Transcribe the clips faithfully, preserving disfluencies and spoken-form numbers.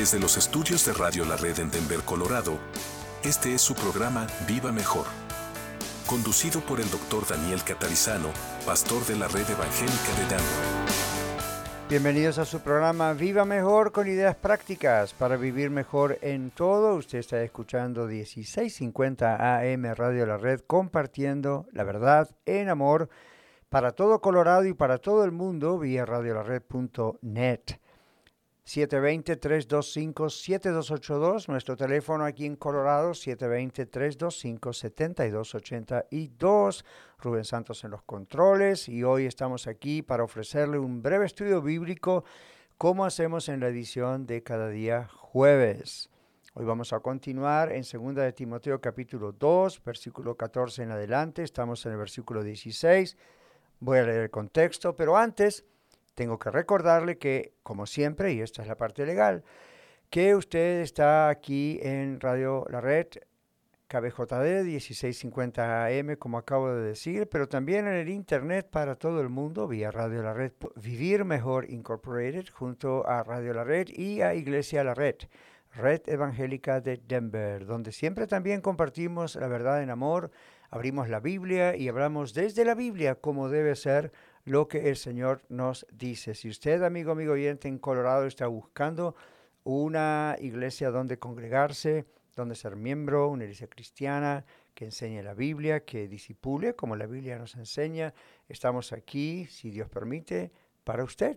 Desde los estudios de Radio La Red en Denver, Colorado, este es su programa Viva Mejor, conducido por el doctor Daniel Catarizano, pastor de la Red Evangélica de Denver. Bienvenidos a su programa Viva Mejor, con ideas prácticas para vivir mejor en todo. Usted está escuchando dieciséis cincuenta A M Radio La Red, compartiendo la verdad en amor para todo Colorado y para todo el mundo vía radio la red punto net. siete dos cero, tres dos cinco, siete dos ocho dos, nuestro teléfono aquí en Colorado, siete dos cero, tres dos cinco, siete dos ocho dos. Rubén Santos en los controles, y hoy estamos aquí para ofrecerle un breve estudio bíblico, como hacemos en la edición de cada día jueves. Hoy vamos a continuar en segunda de Timoteo capítulo dos, versículo catorce en adelante. Estamos en el versículo dieciséis. Voy a leer el contexto, pero antes tengo que recordarle que, como siempre, y esta es la parte legal, que usted está aquí en Radio La Red, K B J D dieciséis cincuenta A M, como acabo de decir, pero también en el Internet para todo el mundo, vía Radio La Red, Vivir Mejor Incorporated, junto a Radio La Red y a Iglesia La Red, Red Evangélica de Denver, donde siempre también compartimos la verdad en amor, abrimos la Biblia y hablamos desde la Biblia como debe ser lo que el Señor nos dice. Si usted, amigo, amigo oyente en Colorado, está buscando una iglesia donde congregarse, donde ser miembro, una iglesia cristiana que enseñe la Biblia, que disipule como la Biblia nos enseña, estamos aquí, si Dios permite, para usted.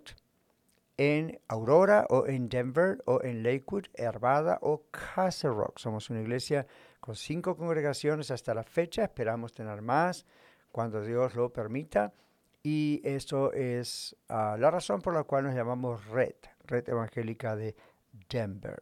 En Aurora o en Denver o en Lakewood, Arvada o Castle Rock. Somos una iglesia con cinco congregaciones hasta la fecha. Esperamos tener más cuando Dios lo permita. Y esto es uh, la razón por la cual nos llamamos Red, Red Evangélica de Denver.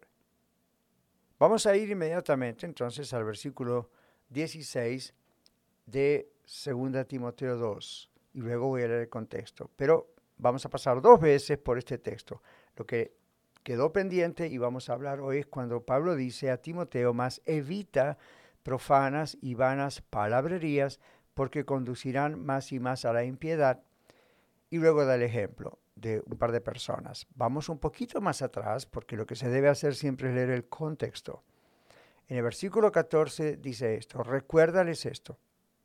Vamos a ir inmediatamente entonces al versículo dieciséis de segunda Timoteo dos. Y luego voy a leer el contexto. Pero vamos a pasar dos veces por este texto. Lo que quedó pendiente y vamos a hablar hoy es cuando Pablo dice a Timoteo: mas evita profanas y vanas palabrerías, porque conducirán más y más a la impiedad. Y luego da el ejemplo de un par de personas. Vamos un poquito más atrás, porque lo que se debe hacer siempre es leer el contexto. En el versículo catorce dice esto: recuérdales esto.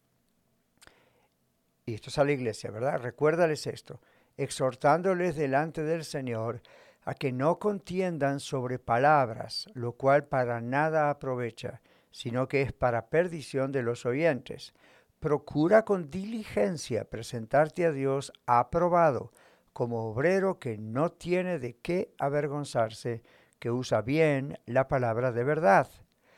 Y esto es a la iglesia, ¿verdad? Recuérdales esto, exhortándoles delante del Señor a que no contiendan sobre palabras, lo cual para nada aprovecha, sino que es para perdición de los oyentes. Procura con diligencia presentarte a Dios aprobado, como obrero que no tiene de qué avergonzarse, que usa bien la palabra de verdad.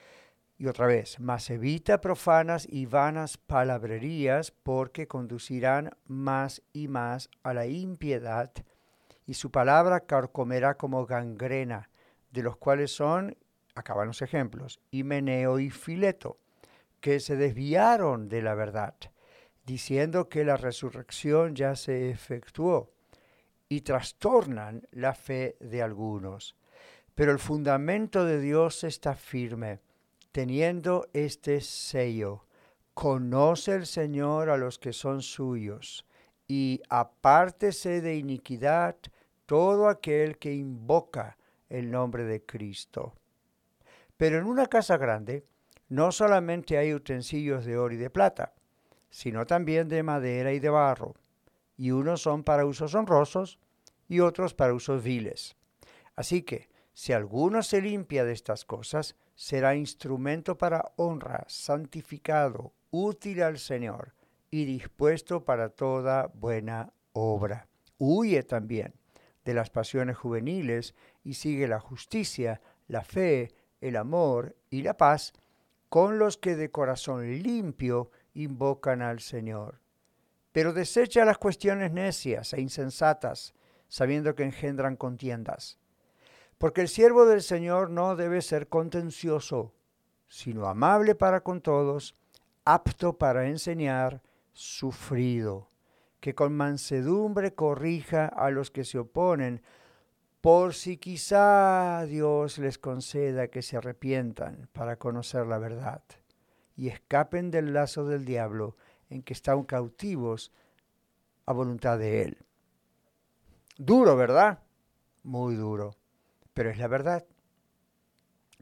Y otra vez, mas evita profanas y vanas palabrerías, porque conducirán más y más a la impiedad, y su palabra carcomerá como gangrena, de los cuales son, acaban los ejemplos, Himeneo y Fileto, que se desviaron de la verdad, diciendo que la resurrección ya se efectuó, y trastornan la fe de algunos. Pero el fundamento de Dios está firme, teniendo este sello: conoce el Señor a los que son suyos, y apártese de iniquidad todo aquel que invoca el nombre de Cristo. Pero en una casa grande no solamente hay utensilios de oro y de plata, sino también de madera y de barro, y unos son para usos honrosos y otros para usos viles. Así que, si alguno se limpia de estas cosas, será instrumento para honra, santificado, útil al Señor y dispuesto para toda buena obra. Huye también de las pasiones juveniles y sigue la justicia, la fe, el amor y la paz con los que de corazón limpio invocan al Señor. Pero desecha las cuestiones necias e insensatas, sabiendo que engendran contiendas. Porque el siervo del Señor no debe ser contencioso, sino amable para con todos, apto para enseñar, sufrido, que con mansedumbre corrija a los que se oponen, por si quizá Dios les conceda que se arrepientan para conocer la verdad y escapen del lazo del diablo en que están cautivos a voluntad de él. Duro, ¿verdad? Muy duro, pero es la verdad.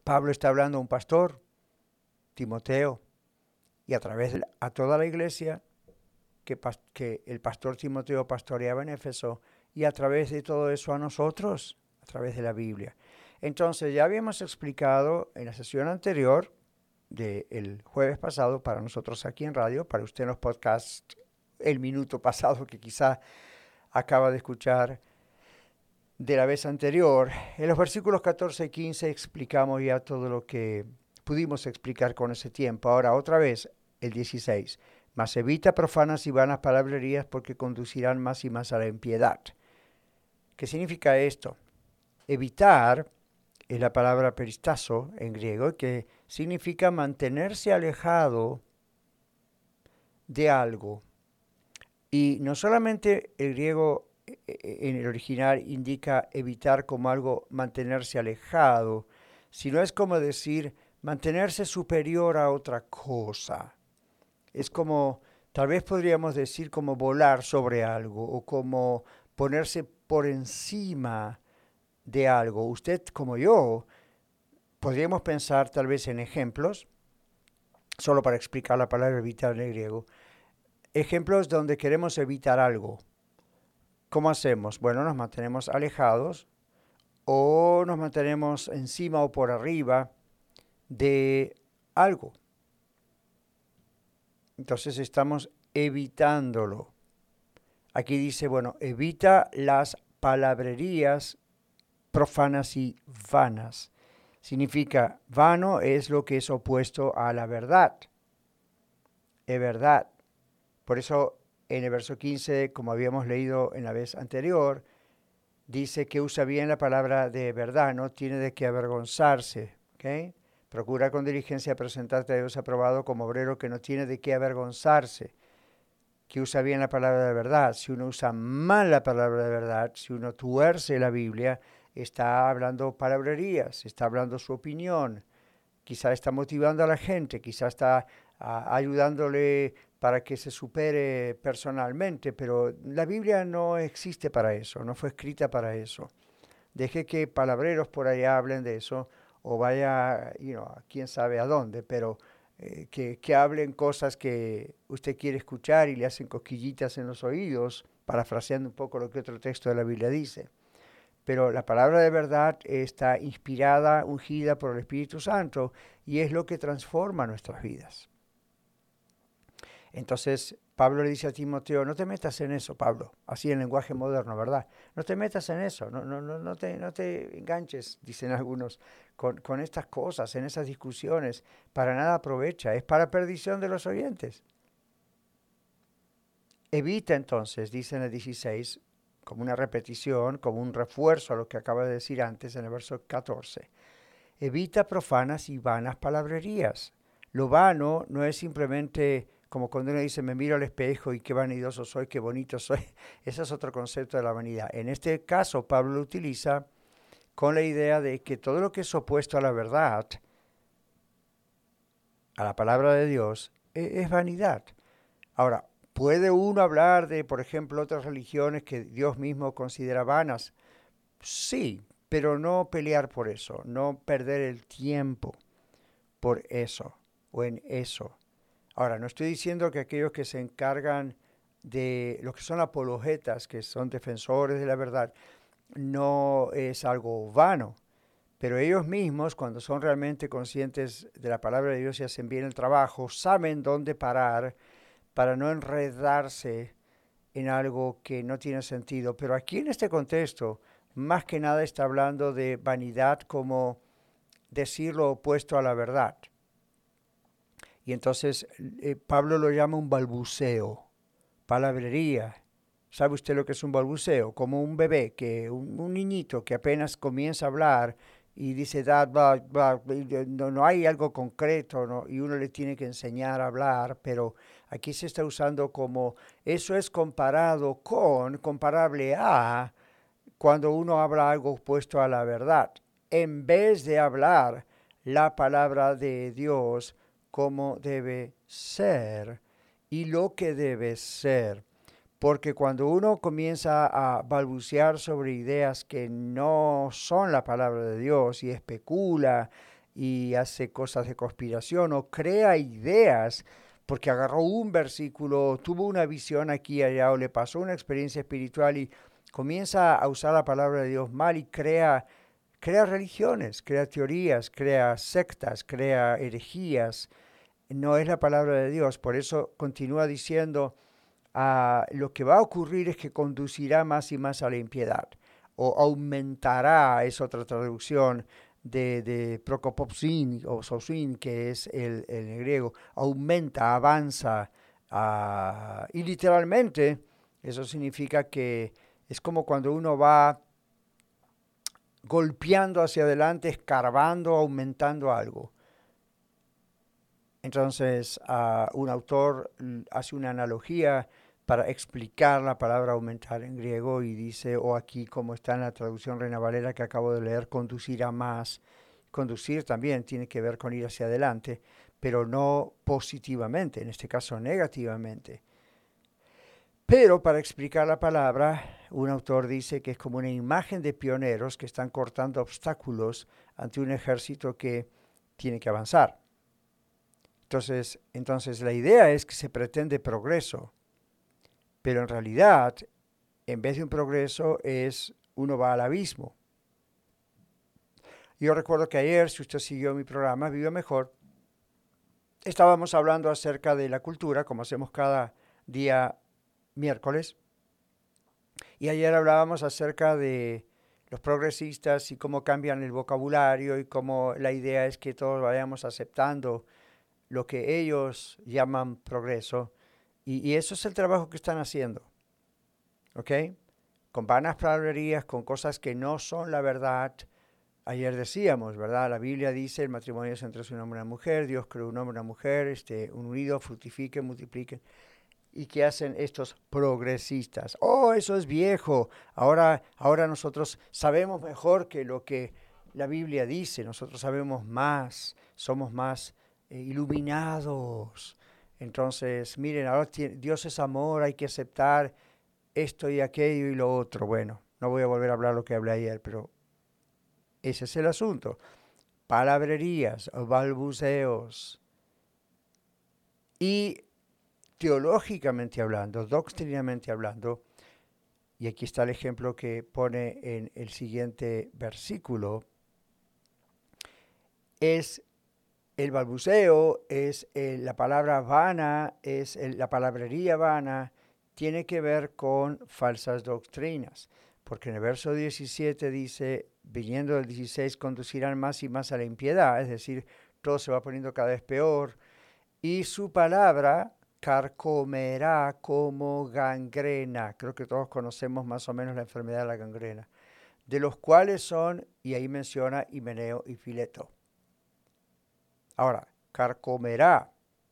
Pablo está hablando a un pastor, Timoteo, y a través de la, a toda la iglesia que, que el pastor Timoteo pastoreaba en Éfeso, y a través de todo eso a nosotros, a través de la Biblia. Entonces ya habíamos explicado en la sesión anterior del jueves pasado, para nosotros aquí en radio, para usted en los podcasts, el minuto pasado que quizá acaba de escuchar de la vez anterior. En los versículos catorce y quince explicamos ya todo lo que pudimos explicar con ese tiempo. Ahora otra vez el dieciséis. Mas evita profanas y vanas palabrerías, porque conducirán más y más a la impiedad. ¿Qué significa esto? Evitar es la palabra peristazo en griego, que significa mantenerse alejado de algo. Y no solamente el griego en el original indica evitar como algo mantenerse alejado, sino es como decir mantenerse superior a otra cosa. Es como, tal vez podríamos decir como volar sobre algo o como ponerse por encima de algo. Usted como yo, podríamos pensar tal vez en ejemplos, solo para explicar la palabra evitar en el griego, ejemplos donde queremos evitar algo. ¿Cómo hacemos? Bueno, nos mantenemos alejados o nos mantenemos encima o por arriba de algo. Entonces estamos evitándolo. Aquí dice, bueno, evita las palabrerías profanas y vanas. Significa, vano es lo que es opuesto a la verdad. Es verdad. Por eso en el verso quince, como habíamos leído en la vez anterior, dice que usa bien la palabra de verdad, no tiene de qué avergonzarse. ¿Okay? Procura con diligencia presentarte a Dios aprobado como obrero que no tiene de qué avergonzarse. Que usa bien la palabra de verdad. Si uno usa mal la palabra de verdad, si uno tuerce la Biblia, está hablando palabrerías, está hablando su opinión, quizá está motivando a la gente, quizá está uh, ayudándole para que se supere personalmente, pero la Biblia no existe para eso, no fue escrita para eso. Deje que palabreros por allá hablen de eso, o vaya, you know, quién sabe a dónde, pero eh, que, que hablen cosas que usted quiere escuchar y le hacen cosquillitas en los oídos, parafraseando un poco lo que otro texto de la Biblia dice. Pero la palabra de verdad está inspirada, ungida por el Espíritu Santo, y es lo que transforma nuestras vidas. Entonces, Pablo le dice a Timoteo, no te metas en eso, Pablo, así en lenguaje moderno, ¿verdad? No te metas en eso, no, no, no, no, te, no te enganches, dicen algunos, con, con estas cosas, en esas discusiones, para nada aprovecha, es para perdición de los oyentes. Evita entonces, dice en el dieciséis, como una repetición, como un refuerzo a lo que acaba de decir antes en el verso catorce. Evita profanas y vanas palabrerías. Lo vano no es simplemente como cuando uno dice, me miro al espejo y qué vanidoso soy, qué bonito soy. Ese es otro concepto de la vanidad. En este caso, Pablo lo utiliza con la idea de que todo lo que es opuesto a la verdad, a la palabra de Dios, es, es vanidad. Ahora, ¿puede uno hablar de, por ejemplo, otras religiones que Dios mismo considera vanas? Sí, pero no pelear por eso, no perder el tiempo por eso o en eso. Ahora, no estoy diciendo que aquellos que se encargan de los que son apologetas, que son defensores de la verdad, no es algo vano, pero ellos mismos, cuando son realmente conscientes de la palabra de Dios y hacen bien el trabajo, saben dónde parar para no enredarse en algo que no tiene sentido. Pero aquí en este contexto, más que nada está hablando de vanidad como decir lo opuesto a la verdad. Y entonces eh, Pablo lo llama un balbuceo, palabrería. ¿Sabe usted lo que es un balbuceo? Como un bebé, que un, un niñito que apenas comienza a hablar y dice, da, da, da, no, no hay algo concreto, ¿no? Y uno le tiene que enseñar a hablar, pero aquí se está usando como, eso es comparado con, comparable a, cuando uno habla algo opuesto a la verdad. En vez de hablar la palabra de Dios como debe ser y lo que debe ser. Porque cuando uno comienza a balbucear sobre ideas que no son la palabra de Dios y especula y hace cosas de conspiración o crea ideas porque agarró un versículo, tuvo una visión aquí y allá o le pasó una experiencia espiritual y comienza a usar la palabra de Dios mal y crea, crea religiones, crea teorías, crea sectas, crea herejías. No es la palabra de Dios, por eso continúa diciendo, ah, lo que va a ocurrir es que conducirá más y más a la impiedad, o aumentará, es otra traducción de, de prokopopsin o sosin, que es el, el griego, aumenta, avanza, ah, y literalmente eso significa que es como cuando uno va golpeando hacia adelante, escarbando, aumentando algo. Entonces, uh, un autor hace una analogía para explicar la palabra aumentar en griego y dice, o aquí como está en la traducción Reina Valera que acabo de leer, conducirá más. Conducir también tiene que ver con ir hacia adelante, pero no positivamente, en este caso negativamente. Pero para explicar la palabra, un autor dice que es como una imagen de pioneros que están cortando obstáculos ante un ejército que tiene que avanzar. Entonces, entonces la idea es que se pretende progreso, pero en realidad, en vez de un progreso, es uno va al abismo. Yo recuerdo que ayer, si usted siguió mi programa, Vive Mejor, estábamos hablando acerca de la cultura, como hacemos cada día miércoles, y ayer hablábamos acerca de los progresistas y cómo cambian el vocabulario y cómo la idea es que todos vayamos aceptando lo que ellos llaman progreso, y, y eso es el trabajo que están haciendo, ¿ok? Con vanas palabrerías, con cosas que no son la verdad. Ayer decíamos, ¿verdad? La Biblia dice, el matrimonio es entre un hombre y una mujer, Dios creó un hombre y una mujer, este, unidos, fructifiquen, multipliquen. ¿Y qué hacen estos progresistas? Oh, eso es viejo, ahora, ahora nosotros sabemos mejor que lo que la Biblia dice, nosotros sabemos más, somos más eh, iluminados. Entonces, miren, ahora tiene, Dios es amor, hay que aceptar esto y aquello y lo otro. Bueno, no voy a volver a hablar lo que hablé ayer, pero ese es el asunto. Palabrerías, balbuceos. Y teológicamente hablando, doctrinamente hablando, y aquí está el ejemplo que pone en el siguiente versículo, es el balbuceo, es el, la palabra vana, es el, la palabrería vana, tiene que ver con falsas doctrinas, porque en el verso diecisiete dice, viniendo del dieciséis, conducirán más y más a la impiedad, es decir, todo se va poniendo cada vez peor, y su palabra carcomerá como gangrena. Creo que todos conocemos más o menos la enfermedad de la gangrena, de los cuales son, y ahí menciona Himeneo y Fileto. Ahora, carcomerá,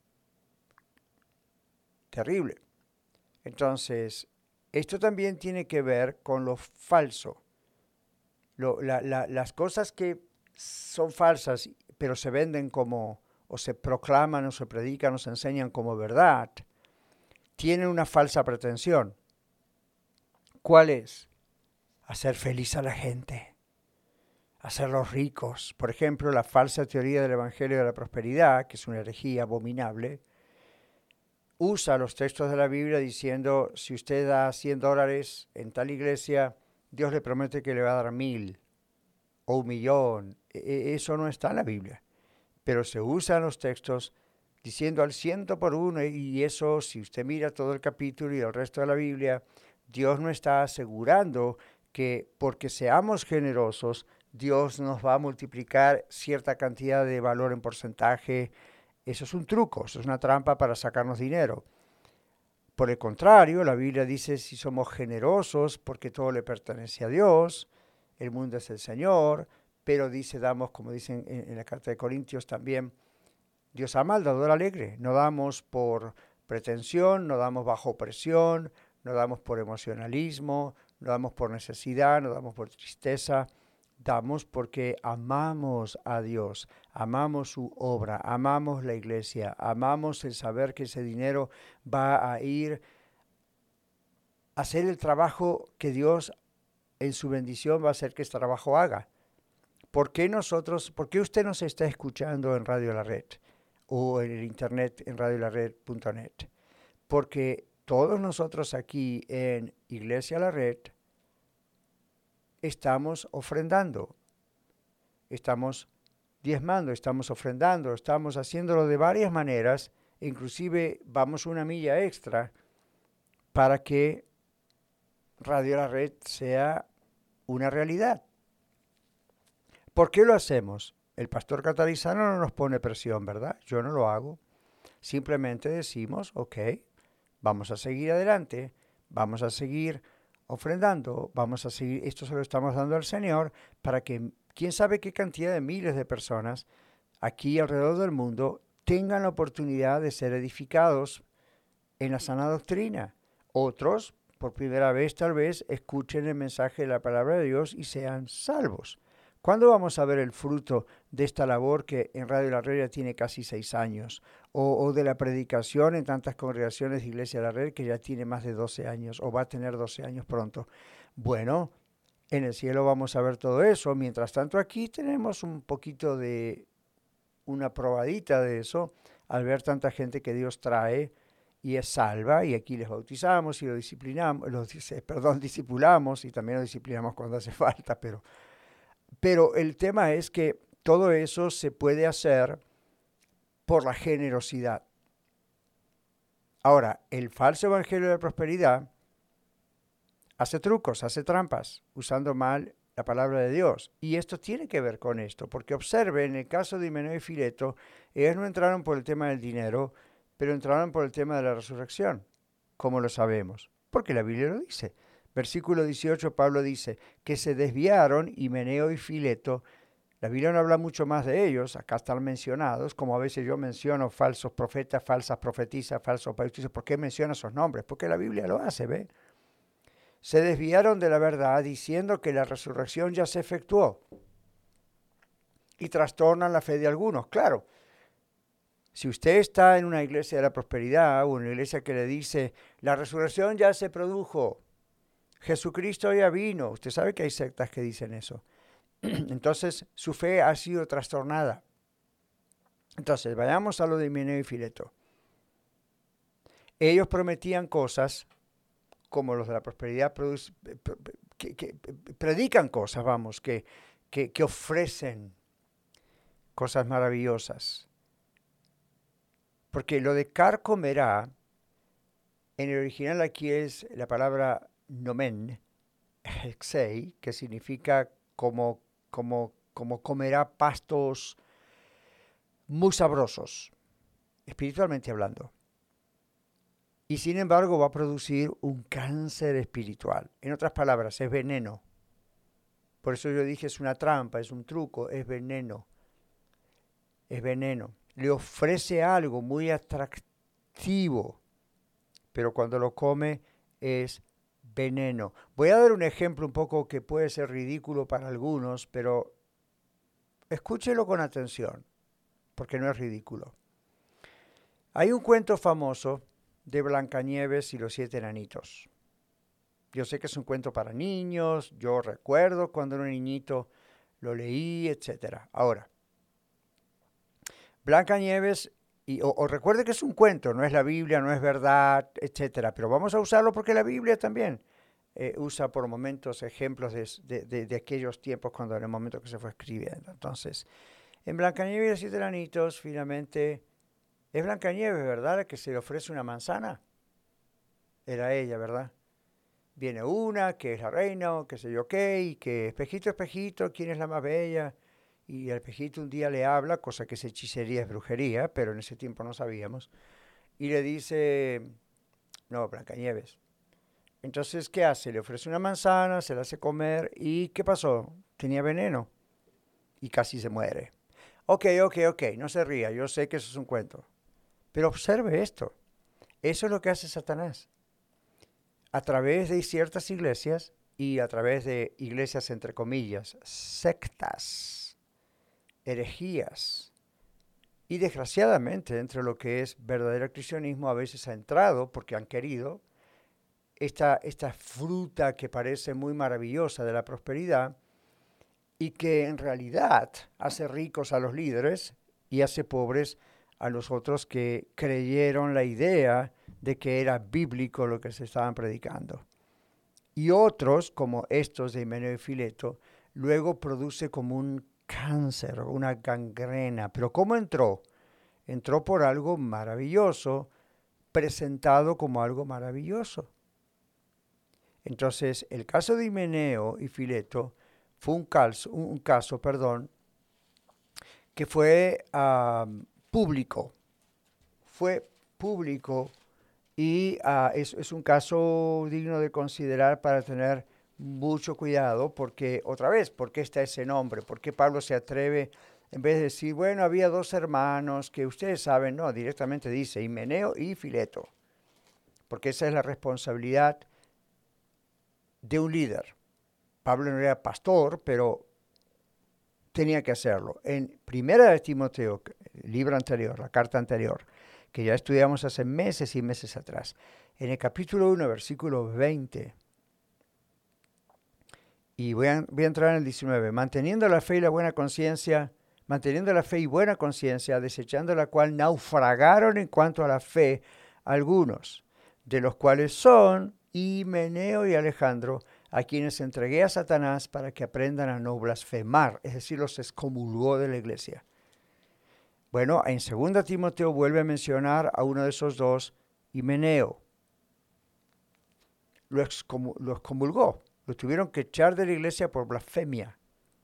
terrible. Entonces, esto también tiene que ver con lo falso. Lo, la, la, las cosas que son falsas, pero se venden como, o se proclaman, o se predican, o se enseñan como verdad, tienen una falsa pretensión. ¿Cuál es? Hacer feliz a la gente, hacerlos ricos. Por ejemplo, la falsa teoría del Evangelio de la Prosperidad, que es una herejía abominable, usa los textos de la Biblia diciendo, si usted da cien dólares en tal iglesia, Dios le promete que le va a dar mil o un millón. Eso no está en la Biblia, pero se usan los textos diciendo al ciento por uno, y eso, si usted mira todo el capítulo y el resto de la Biblia, Dios no está asegurando que porque seamos generosos, Dios nos va a multiplicar cierta cantidad de valor en porcentaje. Eso es un truco, eso es una trampa para sacarnos dinero. Por el contrario, la Biblia dice si somos generosos porque todo le pertenece a Dios, el mundo es el Señor, pero dice, damos, como dicen en, en la carta de Corintios también, Dios ama al dador alegre. No damos por pretensión, no damos bajo presión, no damos por emocionalismo, no damos por necesidad, no damos por tristeza. Damos porque amamos a Dios, amamos su obra, amamos la iglesia, amamos el saber que ese dinero va a ir a hacer el trabajo que Dios en su bendición va a hacer que este trabajo haga. ¿Por qué nosotros, por qué usted nos está escuchando en Radio La Red o en el internet en radio la red punto net? Porque todos nosotros aquí en Iglesia La Red estamos ofrendando, estamos diezmando, estamos ofrendando, estamos haciéndolo de varias maneras, inclusive vamos una milla extra para que Radio La Red sea una realidad. ¿Por qué lo hacemos? El pastor Catarizano no nos pone presión, ¿verdad? Yo no lo hago. Simplemente decimos, ok, vamos a seguir adelante, vamos a seguir ofrendando, vamos a seguir, esto se lo estamos dando al Señor para que quién sabe qué cantidad de miles de personas aquí alrededor del mundo tengan la oportunidad de ser edificados en la sana doctrina. Otros, por primera vez tal vez, escuchen el mensaje de la palabra de Dios y sean salvos. ¿Cuándo vamos a ver el fruto de esta labor que en Radio La Red ya tiene casi seis años? O, o de la predicación en tantas congregaciones de Iglesia La Red que ya tiene más de doce años o va a tener doce años pronto. Bueno, en el cielo vamos a ver todo eso. Mientras tanto aquí tenemos un poquito de una probadita de eso al ver tanta gente que Dios trae y es salva, y aquí les bautizamos y lo disciplinamos, los, perdón, discipulamos y también lo disciplinamos cuando hace falta, pero... Pero el tema es que todo eso se puede hacer por la generosidad. Ahora, el falso evangelio de la prosperidad hace trucos, hace trampas, usando mal la palabra de Dios. Y esto tiene que ver con esto, porque observe, en el caso de Himeneo y Fileto, ellos no entraron por el tema del dinero, pero entraron por el tema de la resurrección. ¿Cómo lo sabemos? Porque la Biblia lo dice. Versículo dieciocho, Pablo dice que se desviaron Himeneo y Fileto. La Biblia no habla mucho más de ellos, acá están mencionados, como a veces yo menciono falsos profetas, falsas profetisas, falsos bautistas. ¿Por qué menciona esos nombres? Porque la Biblia lo hace, ¿ve? Se desviaron de la verdad diciendo que la resurrección ya se efectuó y trastornan la fe de algunos. Claro, si usted está en una iglesia de la prosperidad o en una iglesia que le dice la resurrección ya se produjo, Jesucristo ya vino. Usted sabe que hay sectas que dicen eso. Entonces, su fe ha sido trastornada. Entonces, vayamos a lo de Himeneo y Fileto. Ellos prometían cosas, como los de la prosperidad, que, que predican cosas, vamos, que, que, que ofrecen cosas maravillosas. Porque lo de car comerá, en el original aquí es la palabra nomen, hexei, que significa como, como, como comerá pastos muy sabrosos, espiritualmente hablando. Y sin embargo va a producir un cáncer espiritual. En otras palabras, es veneno. Por eso yo dije es una trampa, es un truco, es veneno. Es veneno. Le ofrece algo muy atractivo, pero cuando lo come es veneno. Voy a dar un ejemplo un poco que puede ser ridículo para algunos, pero escúchelo con atención, porque no es ridículo. Hay un cuento famoso de Blancanieves y los siete enanitos. Yo sé que es un cuento para niños, yo recuerdo cuando era un niñito, lo leí, etcétera. Ahora, Blancanieves, y, o, o recuerde que es un cuento, no es la Biblia, no es verdad, etcétera. Pero vamos a usarlo porque la Biblia también eh, usa por momentos ejemplos de, de, de, de aquellos tiempos cuando en el momento que se fue escribiendo. Entonces, en Blancanieves y los siete enanitos, finalmente, es Blancanieves, ¿verdad?, la que se le ofrece una manzana. Era ella, ¿verdad? Viene una, que es la reina, o qué sé yo qué, y que espejito, espejito, ¿quién es la más bella? Y el espejito un día le habla, cosa que es hechicería, es brujería, pero en ese tiempo no sabíamos, y le dice, no, Blancanieves. Entonces, ¿qué hace? Le ofrece una manzana, se la hace comer, ¿y qué pasó? Tenía veneno, y casi se muere. Ok, ok, ok, no se ría, yo sé que eso es un cuento, pero observe esto, eso es lo que hace Satanás. A través de ciertas iglesias, y a través de iglesias entre comillas, sectas, herejías, y desgraciadamente dentro de lo que es verdadero cristianismo a veces ha entrado, porque han querido, esta, esta fruta que parece muy maravillosa de la prosperidad, y que en realidad hace ricos a los líderes y hace pobres a los otros que creyeron la idea de que era bíblico lo que se estaban predicando. Y otros, como estos de Himeneo y Fileto, luego produce como un cáncer, una gangrena. Pero ¿cómo entró? Entró por algo maravilloso, presentado como algo maravilloso. Entonces, el caso de Himeneo y Fileto fue un caso, un caso perdón, que fue uh, público. Fue público y uh, es, es un caso digno de considerar para tener mucho cuidado, porque, otra vez, ¿por qué está ese nombre? ¿Por qué Pablo se atreve, en vez de decir, bueno, había dos hermanos que ustedes saben, no, directamente dice Himeneo y Fileto? Porque esa es la responsabilidad de un líder. Pablo no era pastor, pero tenía que hacerlo. En Primera de Timoteo, el libro anterior, la carta anterior, que ya estudiamos hace meses y meses atrás, en el capítulo uno, versículo veinte, y voy a, voy a entrar en el diecinueve, manteniendo la fe y la buena conciencia, manteniendo la fe y buena conciencia, desechando la cual naufragaron en cuanto a la fe algunos, de los cuales son Himeneo y Alejandro, a quienes entregué a Satanás para que aprendan a no blasfemar, es decir, los excomulgó de la iglesia. Bueno, en Segunda Timoteo vuelve a mencionar a uno de esos dos, Himeneo. Lo, excom lo excomulgó, lo tuvieron que echar de la iglesia por blasfemia.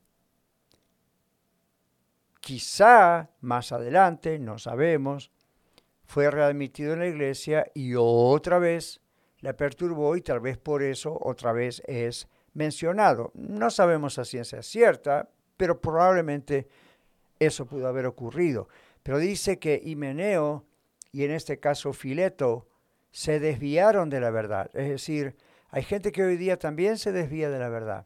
Quizá más adelante, no sabemos, fue readmitido en la iglesia y otra vez la perturbó y tal vez por eso otra vez es mencionado. No sabemos a ciencia cierta, pero probablemente eso pudo haber ocurrido. Pero dice que Himeneo y en este caso Fileto se desviaron de la verdad. Es decir, hay gente que hoy día también se desvía de la verdad.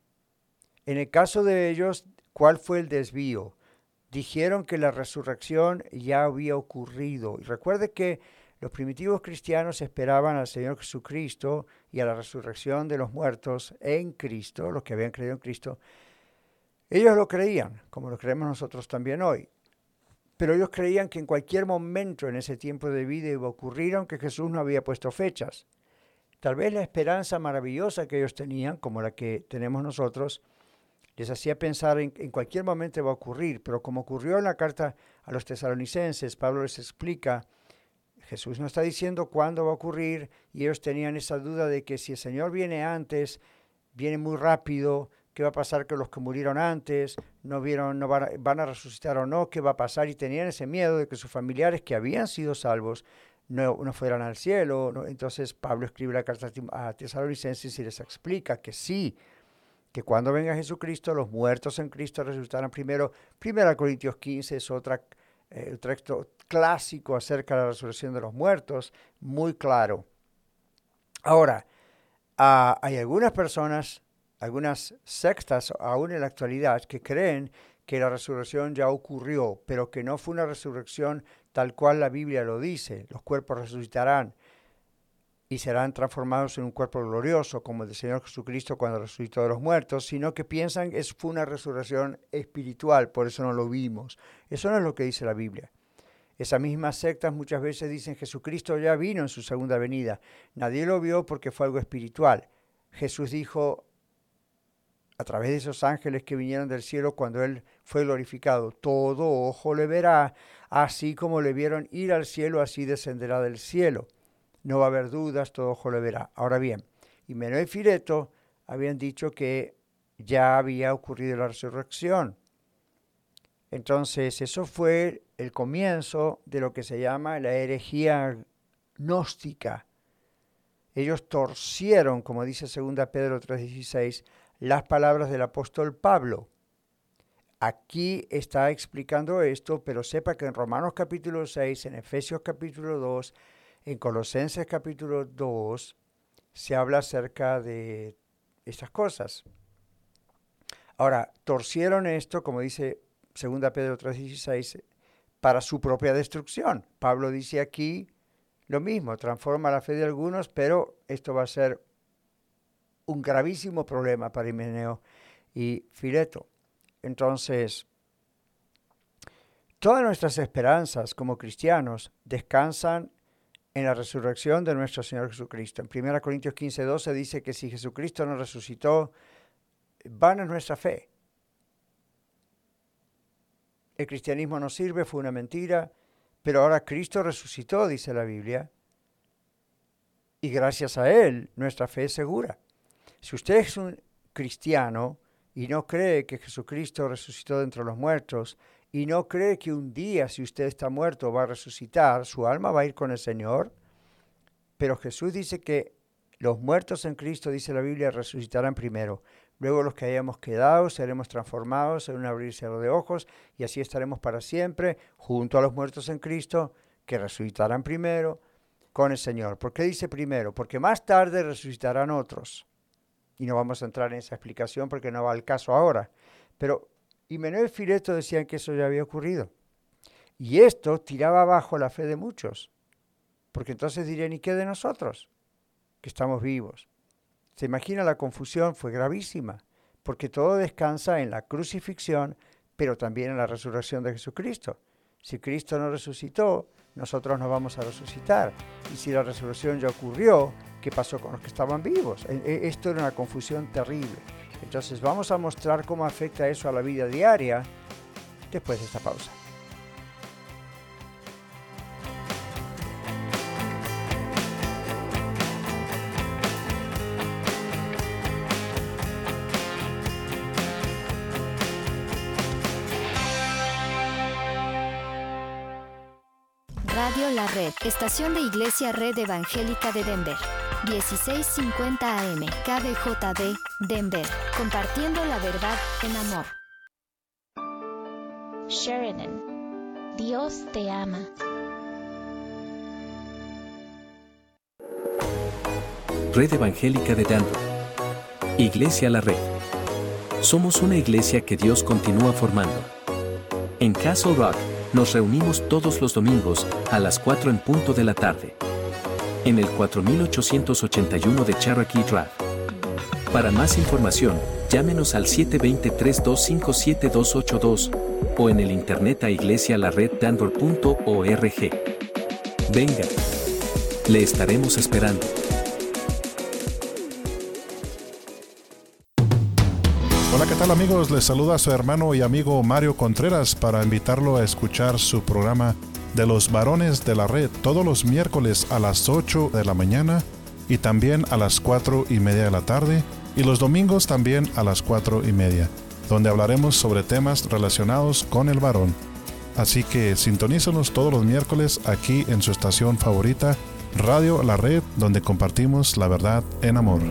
En el caso de ellos, ¿cuál fue el desvío? Dijeron que la resurrección ya había ocurrido. Y recuerde que los primitivos cristianos esperaban al Señor Jesucristo y a la resurrección de los muertos en Cristo, los que habían creído en Cristo. Ellos lo creían, como lo creemos nosotros también hoy. Pero ellos creían que en cualquier momento en ese tiempo de vida iba a ocurrir, aunque Jesús no había puesto fechas. Tal vez la esperanza maravillosa que ellos tenían, como la que tenemos nosotros, les hacía pensar en, en cualquier momento va a ocurrir. Pero como ocurrió en la carta a los tesalonicenses, Pablo les explica, Jesús no está diciendo cuándo va a ocurrir, y ellos tenían esa duda de que si el Señor viene antes, viene muy rápido, ¿qué va a pasar con los que murieron antes? ¿No vieron, no van a, van a resucitar o no? ¿Qué va a pasar? Y tenían ese miedo de que sus familiares que habían sido salvos no, no fueran al cielo, ¿no? Entonces Pablo escribe la carta a Tesalonicenses y les explica que sí, que cuando venga Jesucristo, los muertos en Cristo resucitarán primero. Primera Corintios quince es otra, eh, otro texto clásico acerca de la resurrección de los muertos, muy claro. Ahora, uh, hay algunas personas, algunas sectas, aún en la actualidad, que creen que la resurrección ya ocurrió, pero que no fue una resurrección tal cual la Biblia lo dice. Los cuerpos resucitarán y serán transformados en un cuerpo glorioso, como el del Señor Jesucristo cuando resucitó de los muertos, sino que piensan que fue una resurrección espiritual, por eso no lo vimos. Eso no es lo que dice la Biblia. Esas mismas sectas muchas veces dicen Jesucristo ya vino en su segunda venida. Nadie lo vio porque fue algo espiritual. Jesús dijo a través de esos ángeles que vinieron del cielo cuando Él fue glorificado, todo ojo le verá, así como le vieron ir al cielo, así descenderá del cielo. No va a haber dudas, todo ojo le verá. Ahora bien, Himeneo y Fileto habían dicho que ya había ocurrido la resurrección. Entonces, eso fue el comienzo de lo que se llama la herejía gnóstica. Ellos torcieron, como dice segunda Pedro tres dieciséis, las palabras del apóstol Pablo. Aquí está explicando esto, pero sepa que en Romanos capítulo seis, en Efesios capítulo dos, en Colosenses capítulo dos, se habla acerca de estas cosas. Ahora, torcieron esto, como dice segunda Pedro tres dieciséis, para su propia destrucción. Pablo dice aquí lo mismo, transforma la fe de algunos, pero esto va a ser un gravísimo problema para Himeneo y Fileto. Entonces, todas nuestras esperanzas como cristianos descansan en la resurrección de nuestro Señor Jesucristo. En primera Corintios quince, doce dice que si Jesucristo no resucitó, vana es nuestra fe. El cristianismo no sirve, fue una mentira, pero ahora Cristo resucitó, dice la Biblia, y gracias a Él nuestra fe es segura. Si usted es un cristiano y no cree que Jesucristo resucitó de entre los muertos, y no cree que un día, si usted está muerto, va a resucitar, su alma va a ir con el Señor, pero Jesús dice que los muertos en Cristo, dice la Biblia, resucitarán primero. Luego los que hayamos quedado seremos transformados en un abrir y cerrar de ojos, y así estaremos para siempre junto a los muertos en Cristo, que resucitarán primero con el Señor. ¿Por qué dice primero? Porque más tarde resucitarán otros. Y no vamos a entrar en esa explicación porque no va al caso ahora. Pero Himeneo y Fileto decían que eso ya había ocurrido. Y esto tiraba abajo la fe de muchos. Porque entonces dirían, ¿y qué de nosotros? Que estamos vivos. ¿Se imagina la confusión? Fue gravísima. Porque todo descansa en la crucifixión, pero también en la resurrección de Jesucristo. Si Cristo no resucitó, nosotros no vamos a resucitar. Y si la resurrección ya ocurrió, ¿qué pasó con los que estaban vivos? Esto era una confusión terrible. Entonces vamos a mostrar cómo afecta eso a la vida diaria después de esta pausa. Radio La Red, estación de Iglesia Red Evangélica de Denver. dieciséis cincuenta A M, K B J D, Denver. Compartiendo la verdad en amor. Sheridan, Dios te ama. Red Evangélica de Denver. Iglesia La Red. Somos una iglesia que Dios continúa formando. En Castle Rock, nos reunimos todos los domingos a las cuatro en punto de la tarde. En el cuatro mil ochocientos ochenta y uno de Cherokee Drive. Para más información, llámenos al siete dos cero, tres dos cinco, siete dos ocho dos o en el internet a iglesia la red denver punto org. Venga, le estaremos esperando. Hola, ¿qué tal amigos? Les saluda su hermano y amigo Mario Contreras para invitarlo a escuchar su programa de los varones de la red todos los miércoles a las ocho de la mañana y también a las cuatro y media de la tarde y los domingos también a las cuatro y media, donde hablaremos sobre temas relacionados con el varón. Así que sintonícenos todos los miércoles aquí en su estación favorita, Radio La Red, donde compartimos la verdad en amor.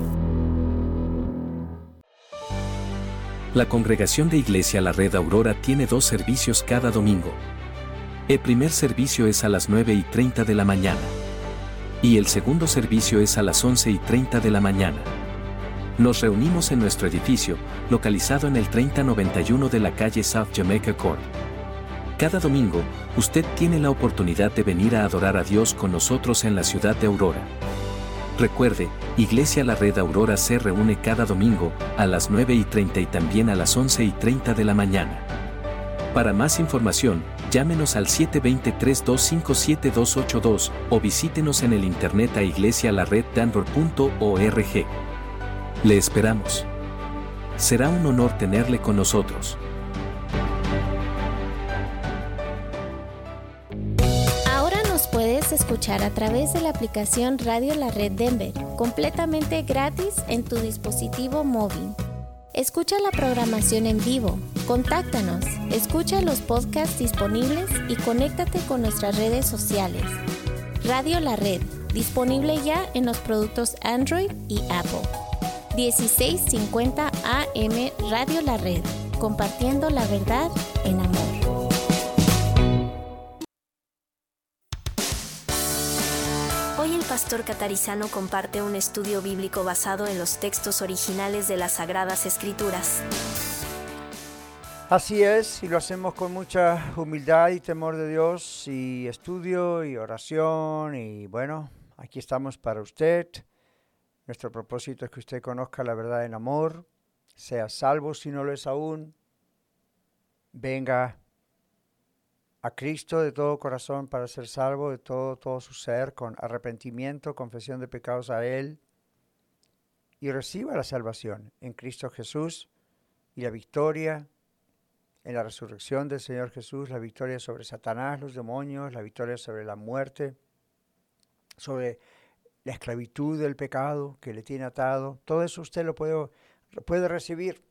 La congregación de Iglesia La Red Aurora tiene dos servicios cada domingo. El primer servicio es a las nueve y treinta de la mañana. Y el segundo servicio es a las once y treinta de la mañana. Nos reunimos en nuestro edificio, localizado en el treinta noventa y uno de la calle South Jamaica Court. Cada domingo, usted tiene la oportunidad de venir a adorar a Dios con nosotros en la ciudad de Aurora. Recuerde, Iglesia La Red Aurora se reúne cada domingo a las nueve y treinta y también a las once y treinta de la mañana. Para más información, llámenos al siete dos cero, tres dos cinco, siete dos ocho dos o visítenos en el internet a iglesia la red denver punto org. Le esperamos. Será un honor tenerle con nosotros. Puedes escuchar a través de la aplicación Radio La Red Denver, completamente gratis en tu dispositivo móvil. Escucha la programación en vivo, contáctanos, escucha los podcasts disponibles y conéctate con nuestras redes sociales. Radio La Red, disponible ya en los productos Android y Apple. dieciséis cincuenta A M Radio La Red, compartiendo la verdad en amor. Hoy el pastor Catarizano comparte un estudio bíblico basado en los textos originales de las Sagradas Escrituras. Así es, y lo hacemos con mucha humildad y temor de Dios, y estudio y oración, y bueno, aquí estamos para usted. Nuestro propósito es que usted conozca la verdad en amor, sea salvo si no lo es aún, venga a Cristo de todo corazón para ser salvo de todo, todo su ser, con arrepentimiento, confesión de pecados a Él, y reciba la salvación en Cristo Jesús y la victoria en la resurrección del Señor Jesús, la victoria sobre Satanás, los demonios, la victoria sobre la muerte, sobre la esclavitud del pecado que le tiene atado. Todo eso usted lo puede, lo puede recibir,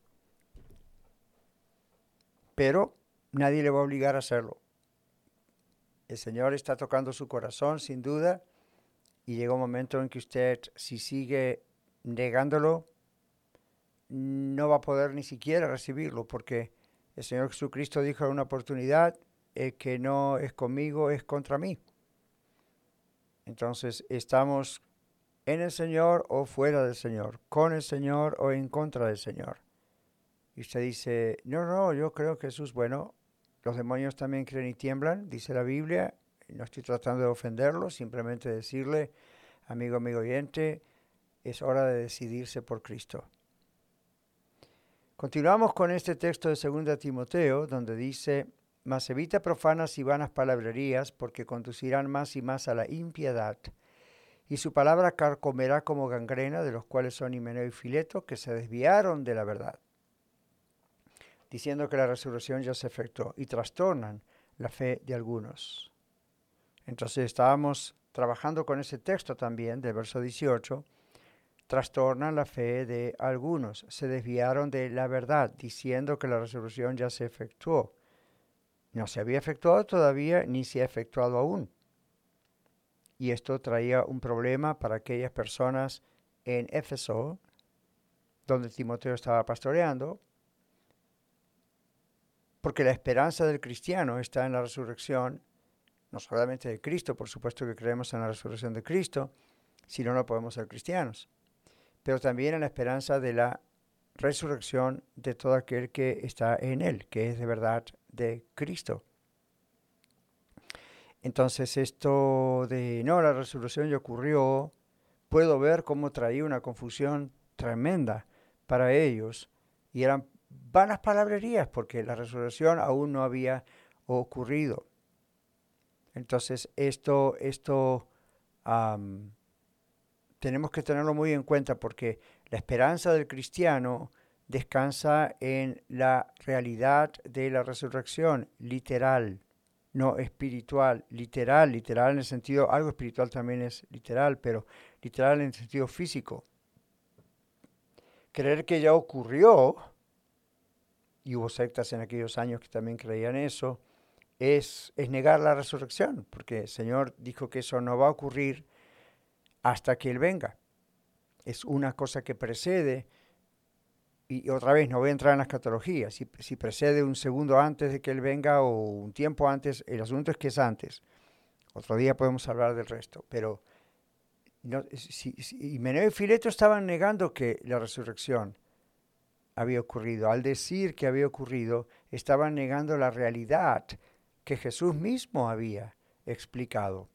pero nadie le va a obligar a hacerlo. El Señor está tocando su corazón, sin duda, y llega un momento en que usted, si sigue negándolo, no va a poder ni siquiera recibirlo, porque el Señor Jesucristo dijo en una oportunidad, el que no es conmigo es contra mí. Entonces, estamos en el Señor o fuera del Señor, con el Señor o en contra del Señor. Y usted dice, no, no, yo creo que Jesús, bueno, los demonios también creen y tiemblan, dice la Biblia. No estoy tratando de ofenderlo, simplemente decirle, amigo, amigo oyente, es hora de decidirse por Cristo. Continuamos con este texto de segunda Timoteo, donde dice, mas evita profanas y vanas palabrerías, porque conducirán más y más a la impiedad. Y su palabra carcomerá como gangrena, de los cuales son Himeneo y Fileto, que se desviaron de la verdad, diciendo que la resurrección ya se efectuó, y trastornan la fe de algunos. Entonces estábamos trabajando con ese texto también, del verso dieciocho, trastornan la fe de algunos, se desviaron de la verdad, diciendo que la resurrección ya se efectuó. No se había efectuado todavía, ni se ha efectuado aún. Y esto traía un problema para aquellas personas en Éfeso, donde Timoteo estaba pastoreando, porque la esperanza del cristiano está en la resurrección, no solamente de Cristo, por supuesto que creemos en la resurrección de Cristo, si no, no podemos ser cristianos, pero también en la esperanza de la resurrección de todo aquel que está en Él, que es de verdad de Cristo. Entonces esto de, no, la resurrección ya ocurrió, puedo ver cómo traía una confusión tremenda para ellos, y eran vanas palabrerías, porque la resurrección aún no había ocurrido. Entonces esto, esto um, tenemos que tenerlo muy en cuenta, porque la esperanza del cristiano descansa en la realidad de la resurrección literal, no espiritual, literal, literal en el sentido, algo espiritual también es literal, pero literal en el sentido físico. Creer que ya ocurrió, y hubo sectas en aquellos años que también creían eso, es, es negar la resurrección, porque el Señor dijo que eso no va a ocurrir hasta que Él venga. Es una cosa que precede, y otra vez no voy a entrar en la escatología, si, si precede un segundo antes de que Él venga o un tiempo antes, el asunto es que es antes. Otro día podemos hablar del resto, pero no, si, si, Himeneo y Fileto estaban negando que la resurrección había ocurrido. Al decir que había ocurrido, estaban negando la realidad que Jesús mismo había explicado.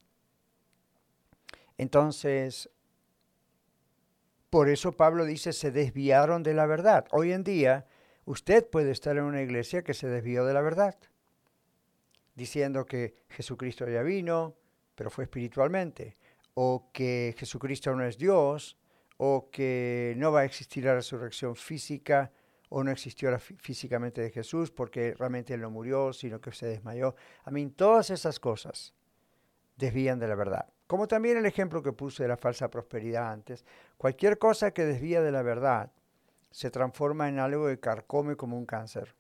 Entonces, por eso Pablo dice, se desviaron de la verdad. Hoy en día, usted puede estar en una iglesia que se desvió de la verdad, diciendo que Jesucristo ya vino, pero fue espiritualmente, o que Jesucristo no es Dios, o que no va a existir la resurrección física, o no existió la fí- físicamente de Jesús, porque realmente Él no murió, sino que se desmayó. A mí, todas esas cosas desvían de la verdad. Como también el ejemplo que puse de la falsa prosperidad antes. Cualquier cosa que desvía de la verdad se transforma en algo que carcome como un cáncer.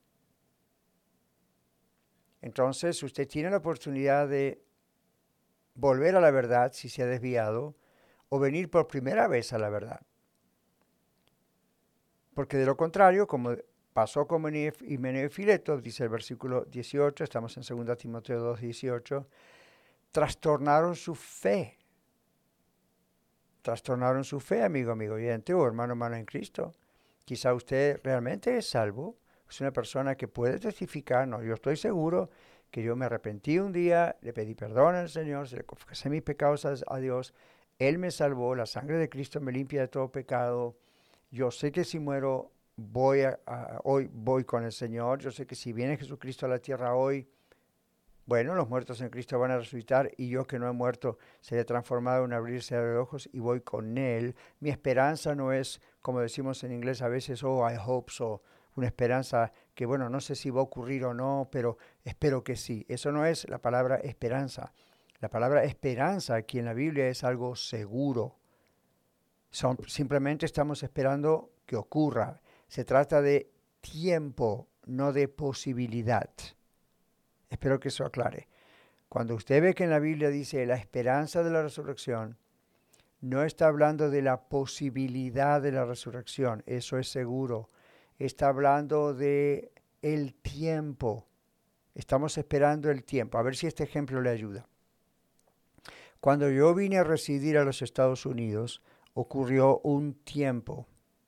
Entonces, usted tiene la oportunidad de volver a la verdad si se ha desviado, o venir por primera vez a la verdad. Porque de lo contrario, como pasó con Himeneo y Fileto, dice el versículo dieciocho, estamos en segunda Timoteo dos, dieciocho, trastornaron su fe. Trastornaron su fe, amigo, amigo oyente, o hermano, hermano en Cristo. Quizá usted realmente es salvo, es una persona que puede testificar, no, yo estoy seguro que yo me arrepentí un día, le pedí perdón al Señor, se le confesé mis pecados a, a Dios, Él me salvó, la sangre de Cristo me limpia de todo pecado. Yo sé que si muero voy a, a, hoy voy con el Señor. Yo sé que si viene Jesucristo a la tierra hoy, bueno, los muertos en Cristo van a resucitar y yo que no he muerto seré transformado en un abrirse de ojos y voy con Él. Mi esperanza no es, como decimos en inglés a veces, oh, I hope so. Una esperanza que, bueno, no sé si va a ocurrir o no, pero espero que sí. Eso no es la palabra esperanza. La palabra esperanza aquí en la Biblia es algo seguro. Son, simplemente estamos esperando que ocurra. Se trata de tiempo, no de posibilidad. Espero que eso aclare. Cuando usted ve que en la Biblia dice la esperanza de la resurrección, no está hablando de la posibilidad de la resurrección, eso es seguro. Está hablando de el tiempo. Estamos esperando el tiempo. A ver si este ejemplo le ayuda. Cuando yo vine a residir a los Estados Unidos, ocurrió un tiempo.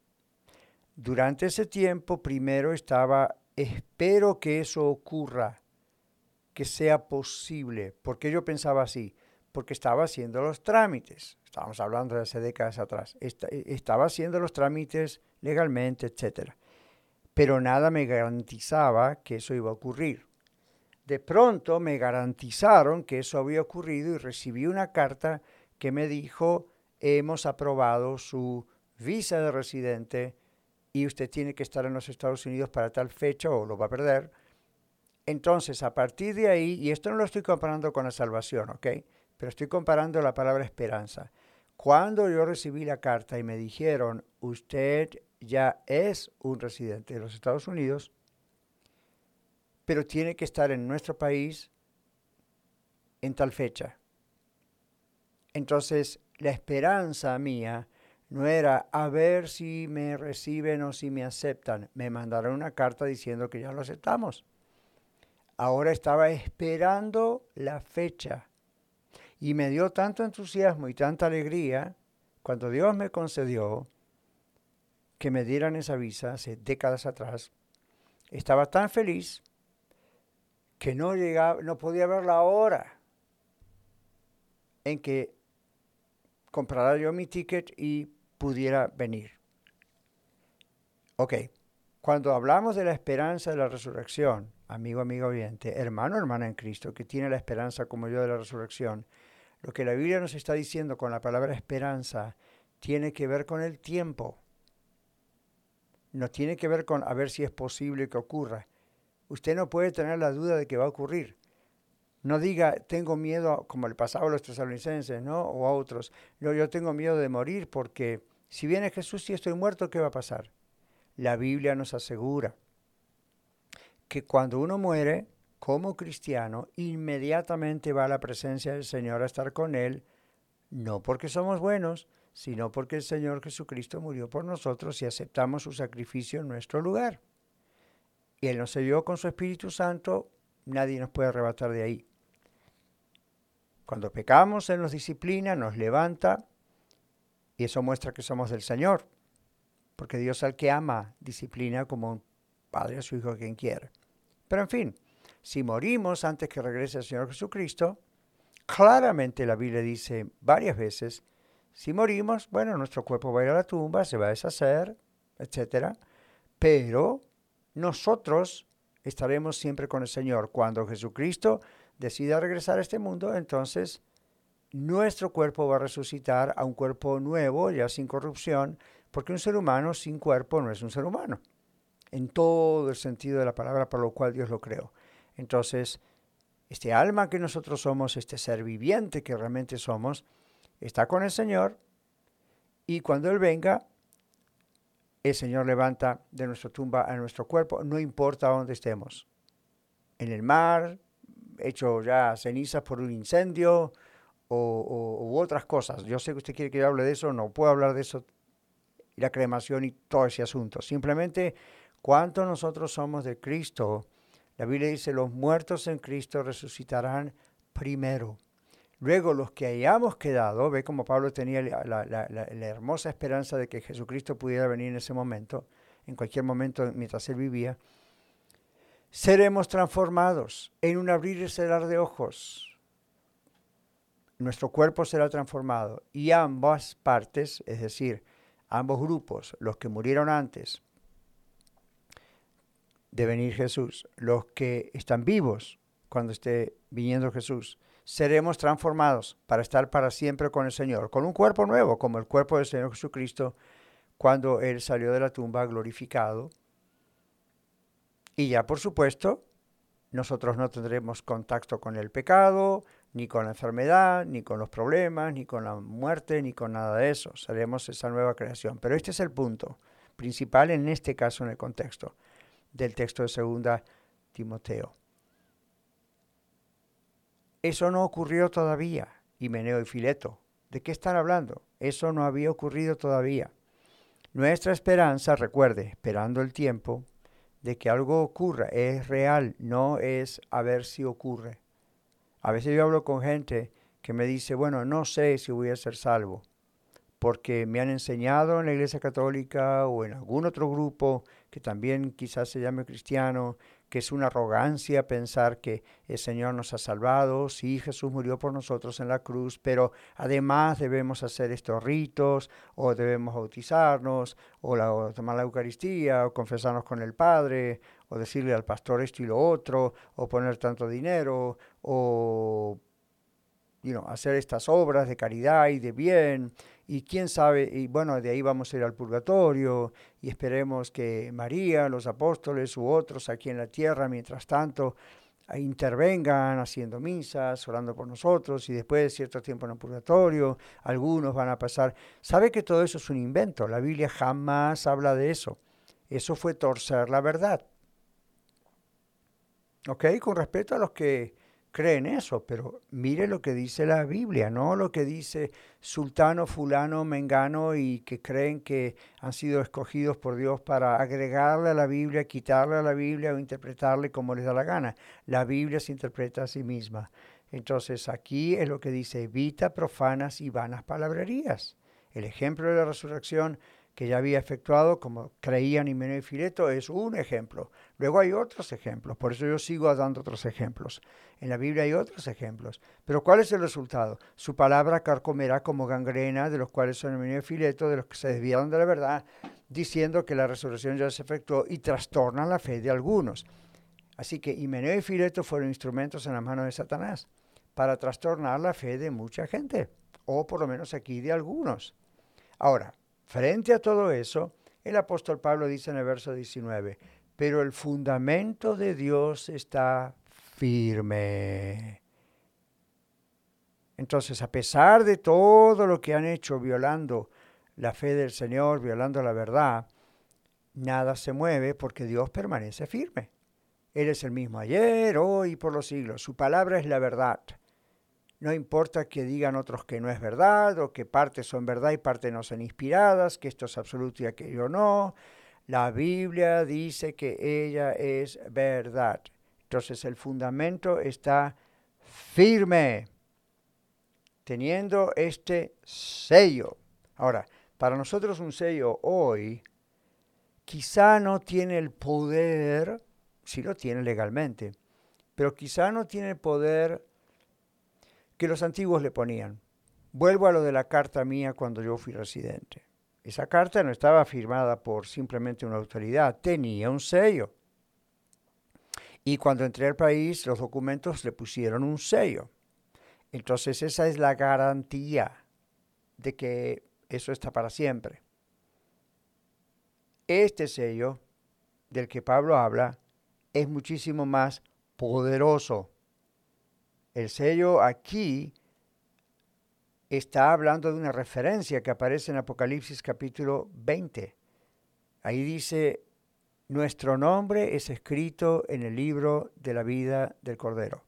Durante ese tiempo, primero estaba, espero que eso ocurra, que sea posible. ¿Por qué yo pensaba así? Porque estaba haciendo los trámites. Estábamos hablando de hace décadas atrás. Estaba haciendo los trámites legalmente, etcétera. Pero nada me garantizaba que eso iba a ocurrir. De pronto me garantizaron que eso había ocurrido y recibí una carta que me dijo, hemos aprobado su visa de residente y usted tiene que estar en los Estados Unidos para tal fecha o lo va a perder. Entonces, a partir de ahí, y esto no lo estoy comparando con la salvación, ¿ok? Pero estoy comparando la palabra esperanza. Cuando yo recibí la carta y me dijeron, usted ya es un residente de los Estados Unidos, pero tiene que estar en nuestro país en tal fecha. Entonces, la esperanza mía no era a ver si me reciben o si me aceptan. Me mandaron una carta diciendo que ya lo aceptamos. Ahora estaba esperando la fecha. Y me dio tanto entusiasmo y tanta alegría cuando Dios me concedió que me dieran esa visa hace décadas atrás. Estaba tan feliz que no llegaba, no podía ver la hora en que comprara yo mi ticket y pudiera venir. Ok, cuando hablamos de la esperanza de la resurrección, amigo, amigo oyente, hermano, hermana en Cristo, que tiene la esperanza como yo de la resurrección, lo que la Biblia nos está diciendo con la palabra esperanza tiene que ver con el tiempo. No tiene que ver con a ver si es posible que ocurra. Usted no puede tener la duda de que va a ocurrir. No diga, tengo miedo, como le pasaba a los tesalonicenses, ¿no? O a otros. No, yo tengo miedo de morir porque si viene Jesús y estoy muerto, ¿qué va a pasar? La Biblia nos asegura que cuando uno muere, como cristiano, inmediatamente va a la presencia del Señor a estar con Él, no porque somos buenos, sino porque el Señor Jesucristo murió por nosotros y aceptamos su sacrificio en nuestro lugar. Y Él nos selló con su Espíritu Santo, nadie nos puede arrebatar de ahí. Cuando pecamos, Él nos disciplina, nos levanta, y eso muestra que somos del Señor, porque Dios al que ama disciplina como un padre a su hijo a quien quiere. Pero en fin, si morimos antes que regrese el Señor Jesucristo, claramente la Biblia dice varias veces, si morimos, bueno, nuestro cuerpo va a ir a la tumba, se va a deshacer, etcétera, pero nosotros estaremos siempre con el Señor. Cuando Jesucristo decida regresar a este mundo, entonces nuestro cuerpo va a resucitar a un cuerpo nuevo, ya sin corrupción, porque un ser humano sin cuerpo no es un ser humano, en todo el sentido de la palabra para lo cual Dios lo creó. Entonces, este alma que nosotros somos, este ser viviente que realmente somos, está con el Señor, y cuando Él venga, el Señor levanta de nuestra tumba a nuestro cuerpo, no importa dónde estemos. En el mar, hecho ya cenizas por un incendio, o, o u otras cosas. Yo sé que usted quiere que yo hable de eso, no puedo hablar de eso, y la cremación y todo ese asunto. Simplemente, ¿cuánto nosotros somos de Cristo? La Biblia dice, los muertos en Cristo resucitarán primero. Luego, los que hayamos quedado, ve como Pablo tenía la, la, la, la hermosa esperanza de que Jesucristo pudiera venir en ese momento, en cualquier momento mientras Él vivía, seremos transformados en un abrir y cerrar de ojos. Nuestro cuerpo será transformado y ambas partes, es decir, ambos grupos, los que murieron antes de venir Jesús, los que están vivos cuando esté viniendo Jesús, seremos transformados para estar para siempre con el Señor, con un cuerpo nuevo, como el cuerpo del Señor Jesucristo, cuando Él salió de la tumba glorificado. Y ya, por supuesto, nosotros no tendremos contacto con el pecado, ni con la enfermedad, ni con los problemas, ni con la muerte, ni con nada de eso. Seremos esa nueva creación. Pero este es el punto principal en este caso, en el contexto del texto de segunda Timoteo. Eso no ocurrió todavía, Himeneo y Fileto. ¿De qué están hablando? Eso no había ocurrido todavía. Nuestra esperanza, recuerde, esperando el tiempo de que algo ocurra, es real, no es a ver si ocurre. A veces yo hablo con gente que me dice, bueno, no sé si voy a ser salvo, porque me han enseñado en la Iglesia Católica o en algún otro grupo que también quizás se llame cristiano, que es una arrogancia pensar que el Señor nos ha salvado, sí, Jesús murió por nosotros en la cruz, pero además debemos hacer estos ritos, o debemos bautizarnos, o, la, o tomar la Eucaristía, o confesarnos con el Padre, o decirle al pastor esto y lo otro, o poner tanto dinero, o you know, hacer estas obras de caridad y de bien, y quién sabe, y bueno, de ahí vamos a ir al purgatorio, y esperemos que María, los apóstoles u otros aquí en la tierra, mientras tanto, intervengan haciendo misas, orando por nosotros, y después de cierto tiempo en el purgatorio, algunos van a pasar. ¿Sabe que todo eso es un invento? La Biblia jamás habla de eso. Eso fue torcer la verdad. ¿Ok? Con respecto a los que creen eso, pero mire lo que dice la Biblia, no lo que dice sultano, fulano, mengano, y que creen que han sido escogidos por Dios para agregarle a la Biblia, quitarle a la Biblia o interpretarle como les da la gana. La Biblia se interpreta a sí misma. Entonces aquí es lo que dice, evita profanas y vanas palabrerías. El ejemplo de la resurrección que ya había efectuado, como creían Himeneo y Fileto, es un ejemplo. Luego hay otros ejemplos, por eso yo sigo dando otros ejemplos. En la Biblia hay otros ejemplos. Pero ¿cuál es el resultado? Su palabra carcomerá como gangrena, de los cuales son Himeneo y Fileto, de los que se desviaron de la verdad, diciendo que la resurrección ya se efectuó y trastornan la fe de algunos. Así que Himeneo y Fileto fueron instrumentos en las manos de Satanás para trastornar la fe de mucha gente, o por lo menos aquí de algunos. Ahora, frente a todo eso, el apóstol Pablo dice en el verso diecinueve, pero el fundamento de Dios está firme. Entonces, a pesar de todo lo que han hecho violando la fe del Señor, violando la verdad, nada se mueve porque Dios permanece firme. Él es el mismo ayer, hoy y por los siglos. Su palabra es la verdad. No importa que digan otros que no es verdad, o que partes son verdad y partes no son inspiradas, que esto es absoluto y aquello no. La Biblia dice que ella es verdad. Entonces el fundamento está firme, teniendo este sello. Ahora, para nosotros un sello hoy quizá no tiene el poder, sí lo tiene legalmente, pero quizá no tiene el poder que los antiguos le ponían. Vuelvo a lo de la carta mía cuando yo fui residente. Esa carta no estaba firmada por simplemente una autoridad, tenía un sello. Y cuando entré al país, los documentos le pusieron un sello. Entonces esa es la garantía de que eso está para siempre. Este sello del que Pablo habla es muchísimo más poderoso. El sello aquí está hablando de una referencia que aparece en Apocalipsis capítulo veinte. Ahí dice, nuestro nombre es escrito en el libro de la vida del Cordero.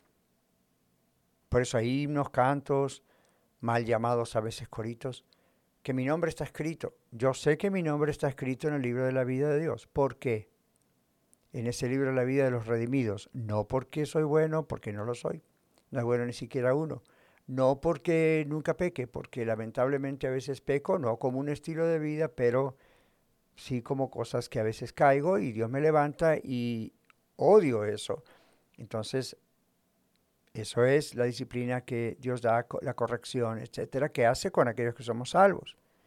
Por eso hay himnos, cantos, mal llamados a veces coritos, que mi nombre está escrito. Yo sé que mi nombre está escrito en el libro de la vida de Dios. ¿Por qué? En ese libro de la vida de los redimidos. No porque soy bueno, porque no lo soy. No es bueno ni siquiera uno. No porque nunca peque, porque lamentablemente a veces peco, no como un estilo de vida, pero sí como cosas que a veces caigo y Dios me levanta y odio eso. Entonces, eso es la disciplina que Dios da, la corrección, etcétera, que hace con aquellos que somos salvos.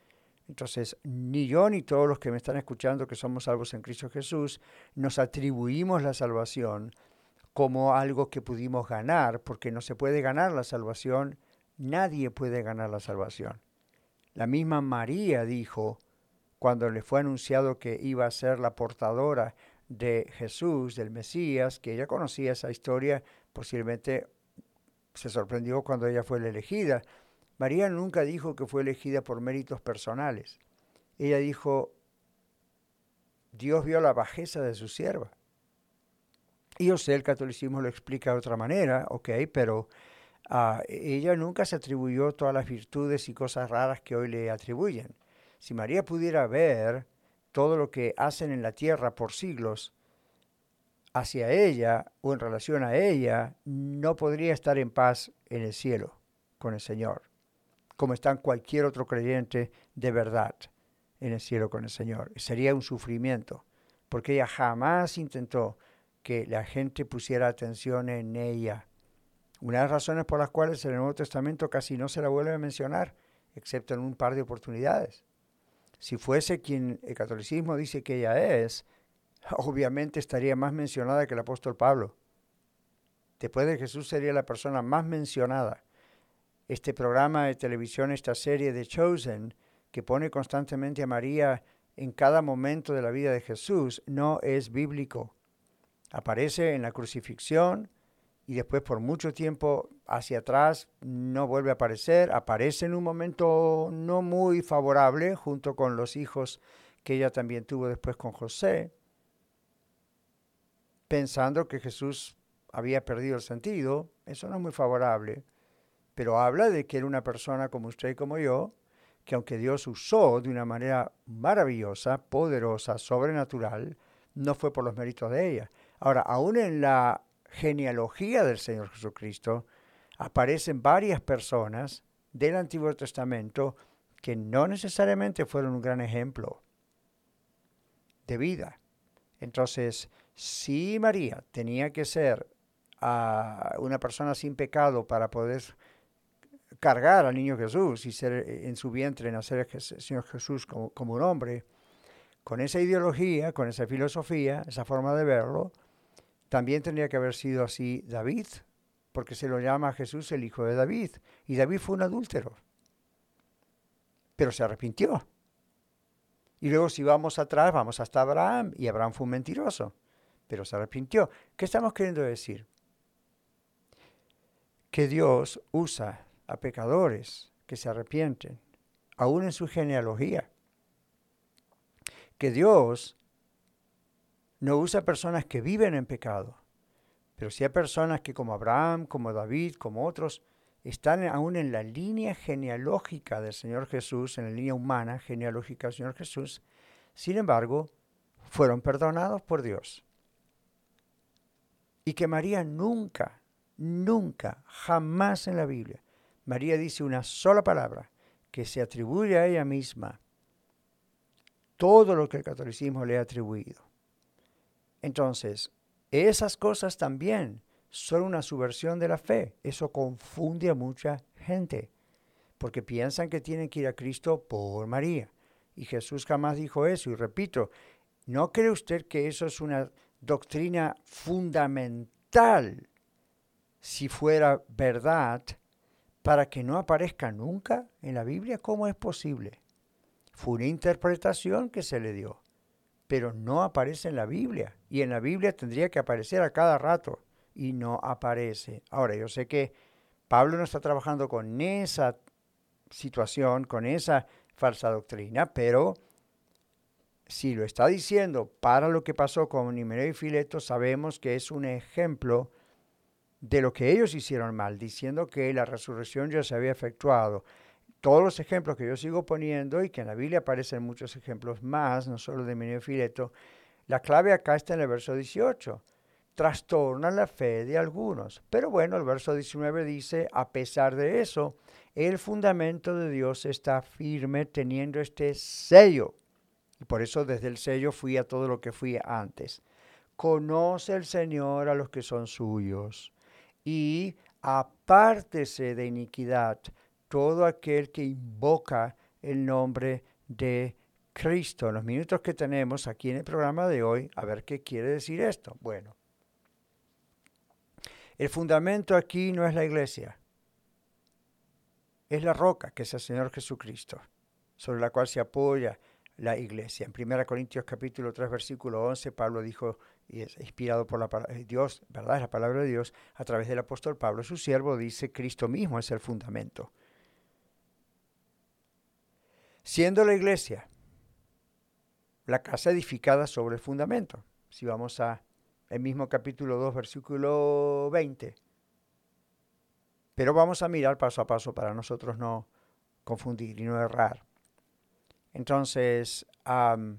Entonces, ni yo ni todos los que me están escuchando que somos salvos en Cristo Jesús, nos atribuimos la salvación como algo que pudimos ganar, porque no se puede ganar la salvación, nadie puede ganar la salvación. La misma María dijo, cuando le fue anunciado que iba a ser la portadora de Jesús, del Mesías, que ella conocía esa historia, posiblemente se sorprendió cuando ella fue la elegida. María nunca dijo que fue elegida por méritos personales. Ella dijo, Dios vio la bajeza de su sierva. Y yo sé, el catolicismo lo explica de otra manera, ok, pero uh, ella nunca se atribuyó todas las virtudes y cosas raras que hoy le atribuyen. Si María pudiera ver todo lo que hacen en la tierra por siglos hacia ella o en relación a ella, no podría estar en paz en el cielo con el Señor, como está cualquier otro creyente de verdad en el cielo con el Señor. Sería un sufrimiento, porque ella jamás intentó que la gente pusiera atención en ella. Una de las razones por las cuales en el Nuevo Testamento casi no se la vuelve a mencionar, excepto en un par de oportunidades. Si fuese quien el catolicismo dice que ella es, obviamente estaría más mencionada que el apóstol Pablo. Después de Jesús sería la persona más mencionada. Este programa de televisión, esta serie de Chosen, que pone constantemente a María en cada momento de la vida de Jesús, no es bíblico. Aparece en la crucifixión y después por mucho tiempo hacia atrás no vuelve a aparecer. Aparece en un momento no muy favorable junto con los hijos que ella también tuvo después con José, pensando que Jesús había perdido el sentido. Eso no es muy favorable, pero habla de que era una persona como usted y como yo, que aunque Dios usó de una manera maravillosa, poderosa, sobrenatural, no fue por los méritos de ella. Ahora, aún en la genealogía del Señor Jesucristo, aparecen varias personas del Antiguo Testamento que no necesariamente fueron un gran ejemplo de vida. Entonces, si María tenía que ser uh, una persona sin pecado para poder cargar al niño Jesús y ser en su vientre, nacer el Señor Jesús como, como un hombre, con esa ideología, con esa filosofía, esa forma de verlo, también tendría que haber sido así David, porque se lo llama a Jesús el hijo de David, y David fue un adúltero, pero se arrepintió. Y luego si vamos atrás, vamos hasta Abraham, y Abraham fue un mentiroso, pero se arrepintió. ¿Qué estamos queriendo decir? Que Dios usa a pecadores que se arrepienten, aún en su genealogía. Que Dios no usa personas que viven en pecado, pero sí hay personas que como Abraham, como David, como otros, están aún en la línea genealógica del Señor Jesús, en la línea humana genealógica del Señor Jesús. Sin embargo, fueron perdonados por Dios. Y que María nunca, nunca, jamás en la Biblia, María dice una sola palabra que se atribuye a ella misma todo lo que el catolicismo le ha atribuido. Entonces, esas cosas también son una subversión de la fe. Eso confunde a mucha gente, porque piensan que tienen que ir a Cristo por María. Y Jesús jamás dijo eso. Y repito, ¿no cree usted que eso es una doctrina fundamental, si fuera verdad, para que no aparezca nunca en la Biblia? ¿Cómo es posible? Fue una interpretación que se le dio, pero no aparece en la Biblia. Y en la Biblia tendría que aparecer a cada rato, y no aparece. Ahora, yo sé que Pablo no está trabajando con esa situación, con esa falsa doctrina, pero si lo está diciendo para lo que pasó con Himeneo y Fileto, sabemos que es un ejemplo de lo que ellos hicieron mal, diciendo que la resurrección ya se había efectuado. Todos los ejemplos que yo sigo poniendo, y que en la Biblia aparecen muchos ejemplos más, no solo de Himeneo y Fileto, la clave acá está en el verso dieciocho. Trastorna la fe de algunos. Pero bueno, el verso diecinueve dice, a pesar de eso, el fundamento de Dios está firme teniendo este sello. Y por eso desde el sello fui a todo lo que fui antes. Conoce el Señor a los que son suyos, y apártese de iniquidad todo aquel que invoca el nombre de Cristo. En los minutos que tenemos aquí en el programa de hoy, a ver qué quiere decir esto. Bueno, el fundamento aquí no es la iglesia, es la roca, que es el Señor Jesucristo, sobre la cual se apoya la iglesia. En primera Corintios capítulo tres, versículo once, Pablo dijo, y es inspirado por la palabra de Dios, ¿verdad? Es la palabra de Dios, a través del apóstol Pablo, su siervo, dice, Cristo mismo es el fundamento. Siendo la iglesia la casa edificada sobre el fundamento. Si vamos a el mismo capítulo dos, versículo veinte. Pero vamos a mirar paso a paso para nosotros no confundir y no errar. Entonces, um,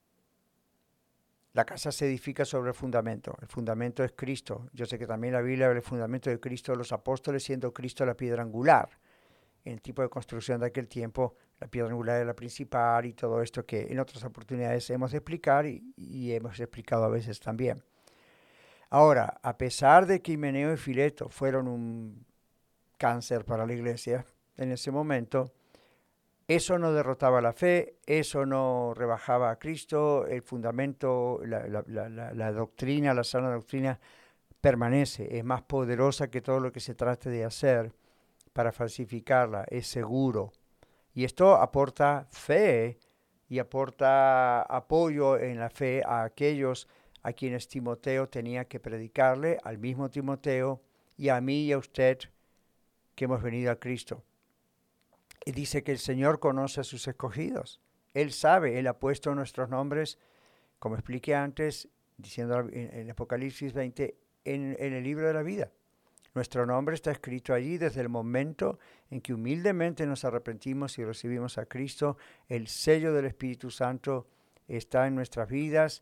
la casa se edifica sobre el fundamento. El fundamento es Cristo. Yo sé que también la Biblia habla del fundamento de Cristo de los apóstoles, siendo Cristo la piedra angular. En el tipo de construcción de aquel tiempo, la piedra angular era la principal y todo esto que en otras oportunidades hemos de explicar y, y hemos explicado a veces también. Ahora, a pesar de que Himeneo y Fileto fueron un cáncer para la iglesia en ese momento, eso no derrotaba la fe, eso no rebajaba a Cristo, el fundamento, la, la, la, la, la doctrina, la sana doctrina permanece, es más poderosa que todo lo que se trate de hacer para falsificarla, es seguro. Y esto aporta fe y aporta apoyo en la fe a aquellos a quienes Timoteo tenía que predicarle, al mismo Timoteo y a mí y a usted que hemos venido a Cristo. Y dice que el Señor conoce a sus escogidos. Él sabe, Él ha puesto nuestros nombres, como expliqué antes, diciendo en, en Apocalipsis veinte, en, en el libro de la vida. Nuestro nombre está escrito allí desde el momento en que humildemente nos arrepentimos y recibimos a Cristo. El sello del Espíritu Santo está en nuestras vidas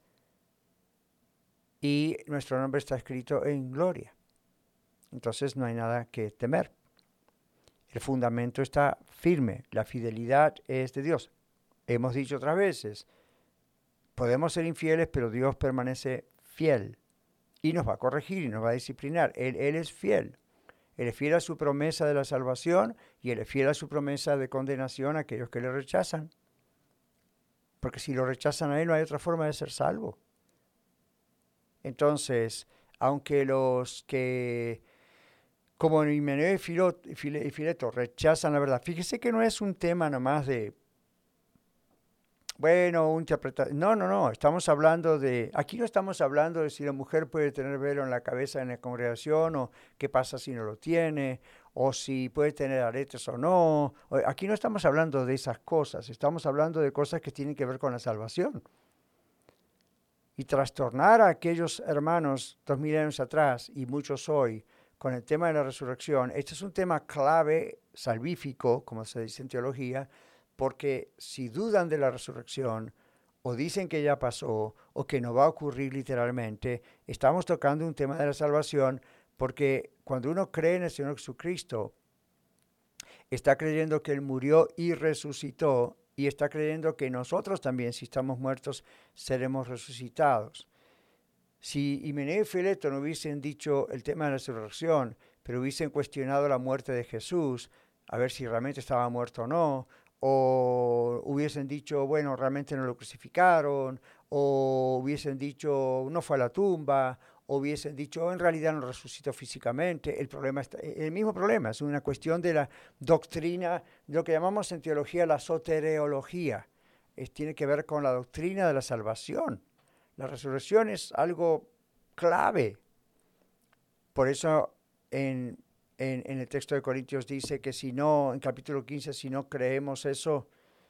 y nuestro nombre está escrito en gloria. Entonces no hay nada que temer. El fundamento está firme. La fidelidad es de Dios. Hemos dicho otras veces, podemos ser infieles, pero Dios permanece fiel. Y nos va a corregir y nos va a disciplinar. Él, él es fiel. Él es fiel a su promesa de la salvación y Él es fiel a su promesa de condenación a aquellos que le rechazan. Porque si lo rechazan a Él no hay otra forma de ser salvo. Entonces, aunque los que, como Himeneo y Fileto, rechazan la verdad, fíjese que no es un tema nomás de, bueno, un interpretación. No, no, no. Estamos hablando de, aquí no estamos hablando de si la mujer puede tener velo en la cabeza en la congregación o qué pasa si no lo tiene o si puede tener aretes o no. Aquí no estamos hablando de esas cosas. Estamos hablando de cosas que tienen que ver con la salvación. Y trastornar a aquellos hermanos dos mil años atrás y muchos hoy con el tema de la resurrección, este es un tema clave, salvífico, como se dice en teología, porque si dudan de la resurrección o dicen que ya pasó o que no va a ocurrir literalmente, estamos tocando un tema de la salvación porque cuando uno cree en el Señor Jesucristo, está creyendo que Él murió y resucitó y está creyendo que nosotros también, si estamos muertos, seremos resucitados. Si Himeneo y Fileto no hubiesen dicho el tema de la resurrección, pero hubiesen cuestionado la muerte de Jesús, a ver si realmente estaba muerto o no, o hubiesen dicho, bueno, realmente no lo crucificaron, o hubiesen dicho, no fue a la tumba, o hubiesen dicho, en realidad no resucitó físicamente. El problema está, el mismo problema, es una cuestión de la doctrina, de lo que llamamos en teología la soteriología. Es, tiene que ver con la doctrina de la salvación. La resurrección es algo clave. Por eso en En, en el texto de Corintios dice que si no, en capítulo quince, si no creemos eso,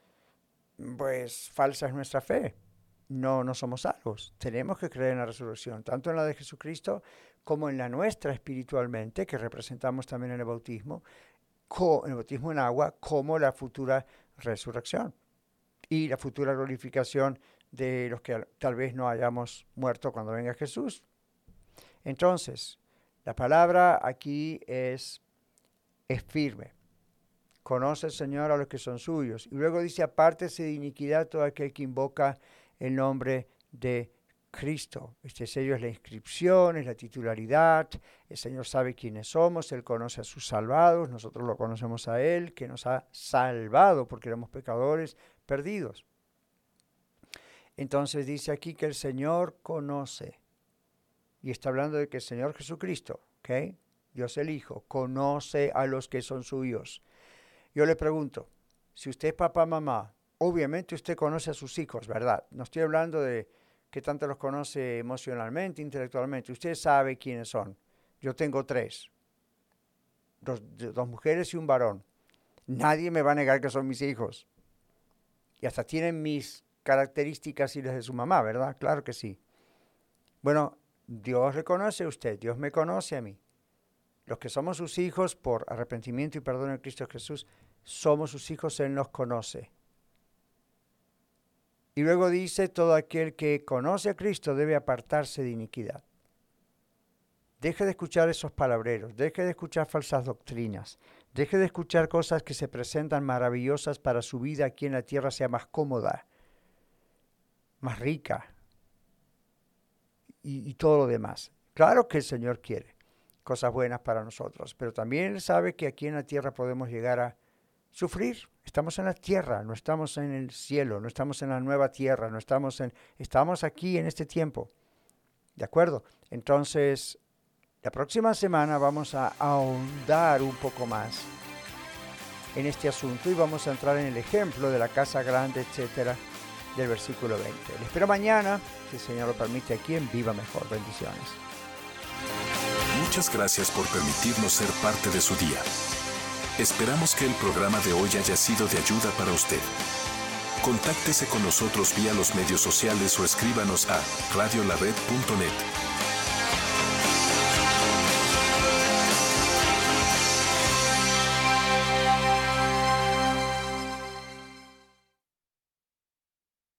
pues falsa es nuestra fe. No, no somos salvos. Tenemos que creer en la resurrección, tanto en la de Jesucristo como en la nuestra espiritualmente, que representamos también en el bautismo, co, en el bautismo en agua, como la futura resurrección y la futura glorificación de los que tal vez no hayamos muerto cuando venga Jesús. Entonces, la palabra aquí es, es firme. Conoce el Señor a los que son suyos. Y luego dice, apártese de iniquidad todo aquel que invoca el nombre de Cristo. Este sello es la inscripción, es la titularidad. El Señor sabe quiénes somos, Él conoce a sus salvados, nosotros lo conocemos a Él, que nos ha salvado porque éramos pecadores, perdidos. Entonces dice aquí que el Señor conoce. Y está hablando de que el Señor Jesucristo, ¿ok? Dios el Hijo, conoce a los que son suyos. Yo le pregunto, si usted es papá, mamá, obviamente usted conoce a sus hijos, ¿verdad? No estoy hablando de que tanto los conoce emocionalmente, intelectualmente. Usted sabe quiénes son. Yo tengo tres. Dos, dos mujeres y un varón. Nadie me va a negar que son mis hijos. Y hasta tienen mis características y las de su mamá, ¿verdad? Claro que sí. Bueno, Dios reconoce a usted, Dios me conoce a mí. Los que somos sus hijos por arrepentimiento y perdón en Cristo Jesús, somos sus hijos, Él nos conoce. Y luego dice, todo aquel que conoce a Cristo debe apartarse de iniquidad. Deje de escuchar esos palabreros, deje de escuchar falsas doctrinas, deje de escuchar cosas que se presentan maravillosas para su vida aquí en la tierra sea más cómoda, más rica y, y todo lo demás. Claro que el Señor quiere cosas buenas para nosotros, pero también Él sabe que aquí en la tierra podemos llegar a sufrir. Estamos en la tierra, no estamos en el cielo, no estamos en la nueva tierra, no estamos en, estamos aquí en este tiempo. ¿De acuerdo? Entonces, la próxima semana vamos a ahondar un poco más en este asunto y vamos a entrar en el ejemplo de la casa grande, etcétera, del versículo veinte. Les espero mañana, si el Señor lo permite, aquí en Viva Mejor. Bendiciones. Muchas gracias por permitirnos ser parte de su día. Esperamos que el programa de hoy haya sido de ayuda para usted. Contáctese con nosotros vía los medios sociales o escríbanos a radio la red punto net.